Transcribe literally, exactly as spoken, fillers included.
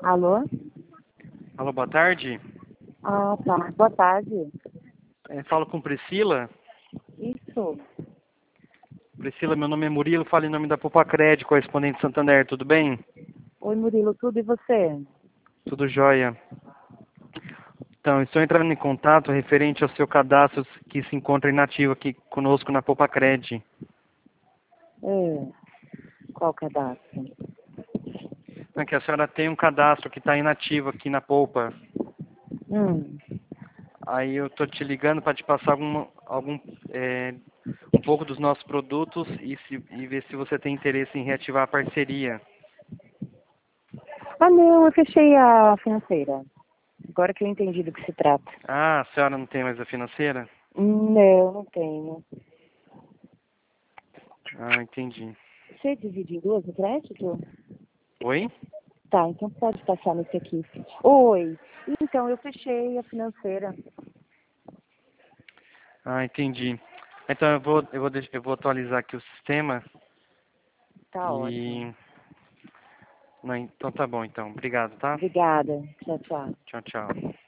Alô? Alô, boa tarde. Ah, tá. Boa tarde. É, falo com Priscila. Isso. Priscila, meu nome é Murilo, falo em nome da Popacred, correspondente Santander, tudo bem? Oi, Murilo, tudo e você? Tudo jóia. Então, estou entrando em contato referente ao seu cadastro que se encontra inativo aqui conosco na Popacred. É. Qual cadastro? É que a senhora tem um cadastro que está inativo aqui na Poupa. Hum. Aí eu estou te ligando para te passar algum, algum é, um pouco dos nossos produtos e, se, e ver se você tem interesse em reativar a parceria. Ah, não, eu fechei a financeira. Agora que eu entendi do que se trata. Ah, a senhora não tem mais a financeira? Não, não tenho. Ah, entendi. Você divide em duas o crédito? Oi? Tá, então pode passar nesse aqui. Oi. Então, eu fechei a financeira. Ah, entendi. Então eu vou, eu vou, deix- eu vou atualizar aqui o sistema Tá ótimo. e... Não, então tá bom, então. Obrigado, tá? Obrigada. Tchau, tchau. Tchau, tchau.